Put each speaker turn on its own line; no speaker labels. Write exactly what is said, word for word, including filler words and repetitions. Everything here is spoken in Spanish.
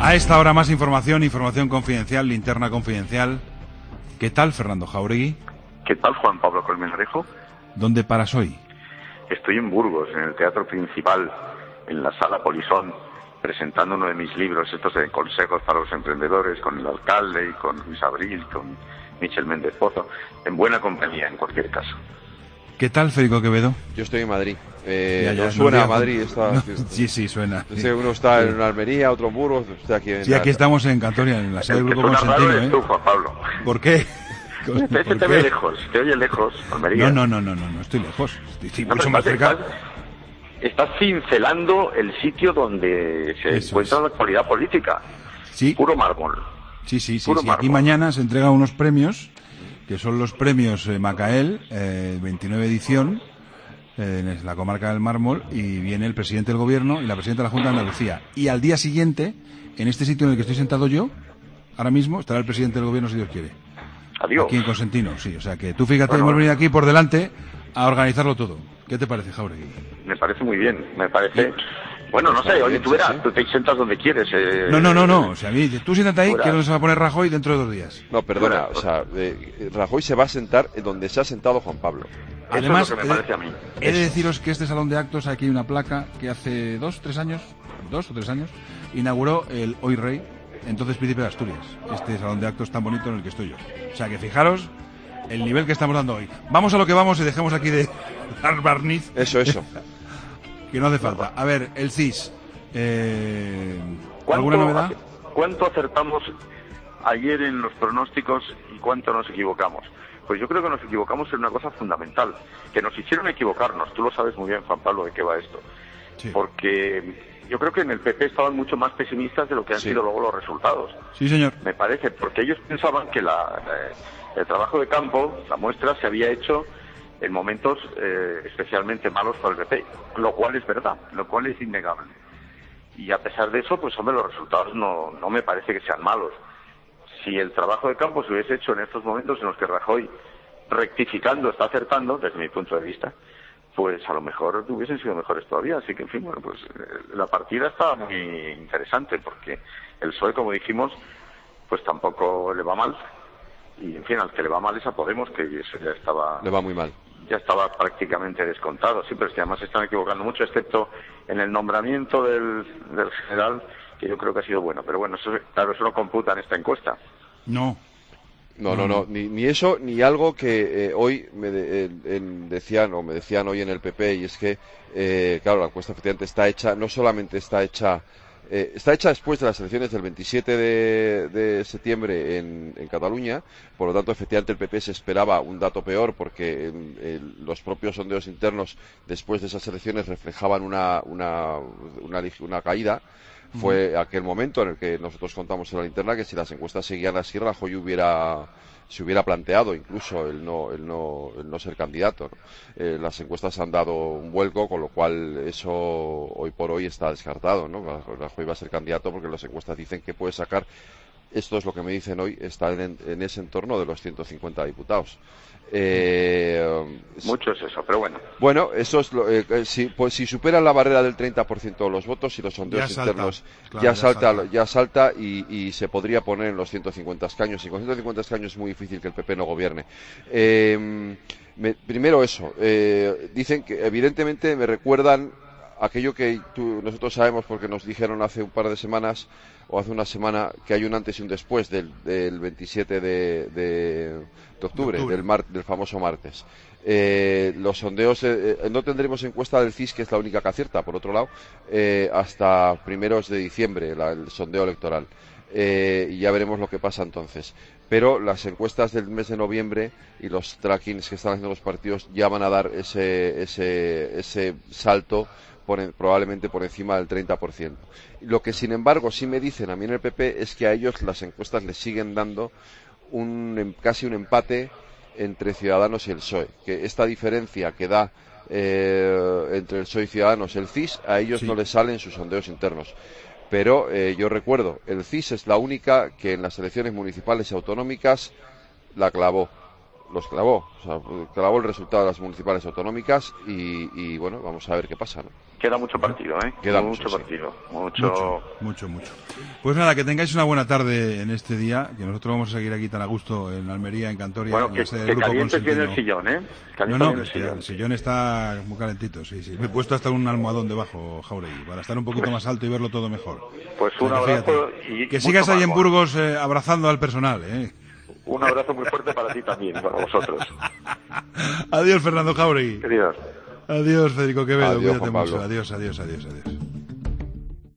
A esta hora más información, información confidencial, linterna confidencial. ¿Qué tal, Fernando Jauregui?
¿Qué tal, Juan Pablo Colmenarejo?
¿Dónde paras hoy?
Estoy en Burgos, en el Teatro Principal, en la Sala Polisón, presentando uno de mis libros, estos de consejos para los emprendedores, con el alcalde y con Luis Abril, con Michel Méndez Pozo, en buena compañía, en cualquier caso.
¿Qué tal, Federico Quevedo?
Yo estoy en Madrid. Eh,
ya, ya,
no suena
no,
a Madrid. Está,
no, sí, sí, suena.
Sí. Uno está sí. en Almería, otro en Burgos. Estoy aquí en
sí, aquí estamos en Cantoria, en la sede del Grupo Consentino. ¿eh?
Tú, Juan Pablo.
¿Por qué?
¿Por te, te ve lejos, te oye lejos, Almería.
No, no, no, no, no, no estoy lejos. Estoy, estoy
no,
mucho más cerca.
Estás, estás cincelando el sitio donde se Eso encuentra es. la actualidad política.
Sí.
Puro mármol.
Sí, sí, sí. sí. Aquí mañana se entregan unos premios, que son los premios eh, Macael, eh, veintinueve edición, eh, en la comarca del Mármol, y viene el presidente del gobierno y la presidenta de la Junta de Andalucía. Y al día siguiente, en este sitio en el que estoy sentado yo, ahora mismo, estará el presidente del gobierno, si Dios quiere.
Adiós.
Aquí en Consentino, sí. O sea que tú fíjate, bueno, hemos venido aquí por delante a organizarlo todo. ¿Qué te parece, Jauregui?
Me parece muy bien, me parece... Bueno, no sé, oye, tú verás, sí, sí. tú te sientas donde quieres. Eh...
No, no, no, no, o sea, a mí, tú siéntate ahí, que no se va a poner Rajoy dentro de dos días.
No, perdona, o sea, eh, Rajoy se va a sentar en donde se ha sentado Juan Pablo.
Además,
Eso es lo que me parece a mí.
He de deciros que este salón de actos, aquí hay una placa que hace dos, tres años, dos o tres años, inauguró el Hoy Rey, entonces Príncipe de Asturias, este salón de actos tan bonito en el que estoy yo. O sea que fijaros el nivel que estamos dando hoy. Vamos a lo que vamos y dejemos aquí de dar barniz.
Eso, eso.
Que no hace falta. A ver, el C I S. Eh, ¿Alguna novedad?
¿Cuánto acertamos ayer en los pronósticos y cuánto nos equivocamos? Pues yo creo que nos equivocamos en una cosa fundamental, que nos hicieron equivocarnos. Tú lo sabes muy bien, Juan Pablo, de qué va esto. Sí. Porque yo creo que en el P P estaban mucho más pesimistas de lo que han sí. sido luego los resultados.
Sí, señor.
Me parece, porque ellos pensaban que la, eh, el trabajo de campo, la muestra, se había hecho en momentos eh, especialmente malos para el P P, lo cual es verdad, lo cual es innegable. Y a pesar de eso, pues hombre, los resultados no, no me parece que sean malos. Si el trabajo de campo se hubiese hecho en estos momentos en los que Rajoy, rectificando, está acertando, desde mi punto de vista, pues a lo mejor hubiesen sido mejores todavía. Así que, en fin, bueno, pues la partida está muy interesante, porque el P S O E, como dijimos, pues tampoco le va mal. Y, en fin, al que le va mal es a Podemos, que eso ya estaba...
Le va muy mal.
Ya estaba prácticamente descontado. Sí, pero es que además se están equivocando mucho, excepto en el nombramiento del, del general, que yo creo que ha sido bueno. Pero bueno, eso, claro, eso no computa en esta encuesta.
No.
No, no, no, ni, ni eso, ni algo que eh, hoy me de, eh, en, decían, o me decían hoy en el P P, y es que, eh, claro, la encuesta efectivamente está hecha, no solamente está hecha... Eh, está hecha después de las elecciones del veintisiete de, de septiembre en, en Cataluña, por lo tanto, efectivamente, el P P se esperaba un dato peor porque eh, eh, los propios sondeos internos después de esas elecciones reflejaban una, una, una, una caída. Fue aquel momento en el que nosotros contamos en la linterna que si las encuestas seguían así, Rajoy hubiera... se hubiera planteado incluso el no el no el no ser candidato, ¿no? Eh, las encuestas han dado un vuelco, con lo cual eso hoy por hoy está descartado, ¿no? Rajoy va a ser candidato porque las encuestas dicen que puede sacar, esto es lo que me dicen hoy, está en, en ese entorno de los ciento cincuenta diputados. Eh,
Mucho es eso, pero bueno.
Bueno, eso es lo, eh, si, pues, si superan la barrera del treinta por ciento de los votos y los sondeos
ya
internos
salta, claro,
ya,
ya
salta,
salta,
ya salta y, y se podría poner en los ciento cincuenta escaños. Y con ciento cincuenta escaños es muy difícil que el P P no gobierne. Eh, me, primero eso. Eh, dicen que evidentemente me recuerdan aquello que tú, nosotros sabemos porque nos dijeron hace un par de semanas o hace una semana que hay un antes y un después del, del veintisiete de, de, de octubre, de octubre. Del, mar, del famoso martes. Eh, los sondeos, eh, no tendremos encuesta del C I S, que es la única que acierta, por otro lado, eh, hasta primeros de diciembre, la, el sondeo electoral. Eh, y ya veremos lo que pasa entonces. Pero las encuestas del mes de noviembre y los trackings que están haciendo los partidos ya van a dar ese, ese, ese salto por en, probablemente por encima del treinta por ciento. Lo que, sin embargo, sí me dicen a mí en el P P es que a ellos las encuestas les siguen dando un, casi un empate entre Ciudadanos y el P S O E. Que esta diferencia que da eh, entre el P S O E y Ciudadanos, el C I S, a ellos sí. no les salen sus sondeos internos. Pero eh, yo recuerdo, el C I S es la única que en las elecciones municipales y autonómicas la clavó. Los clavó, o sea, clavó el resultado de las municipales autonómicas y, y bueno, vamos a ver qué pasa, ¿no?
Queda mucho partido, ¿eh?
Queda
mucho,
mucho,
partido.
Sí.
Mucho...
mucho, mucho, mucho. Pues nada, que tengáis una buena tarde en este día, que nosotros vamos a seguir aquí tan a gusto en Almería, en Cantoria.
Bueno, que, que calientes bien el sillón, ¿eh?
No, no, el sillón. el sillón está muy calentito, sí, sí. Me he puesto hasta un almohadón debajo, Jauregui, para estar un poquito
pues,
más alto y verlo todo mejor.
Pues un abrazo y
que sigas ahí en Burgos eh, abrazando al personal, ¿eh?
Un abrazo muy fuerte para ti también, para vosotros.
Adiós, Fernando Jauregui.
Queridos.
Adiós, Federico Quevedo.
Adiós,
Cuídate
Juan Pablo.
mucho. Adiós, adiós, adiós, adiós.